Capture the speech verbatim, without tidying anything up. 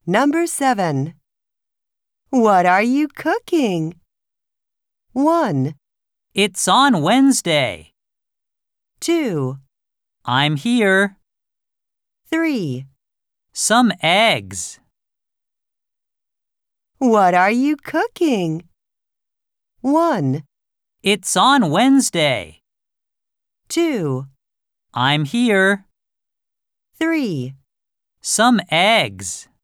Number seven. What are you cooking? One, It's on Wednesday. two, I'm here. three. Some eggs. What are you cooking? One, It's on Wednesday. two, I'm here. three. Some eggs.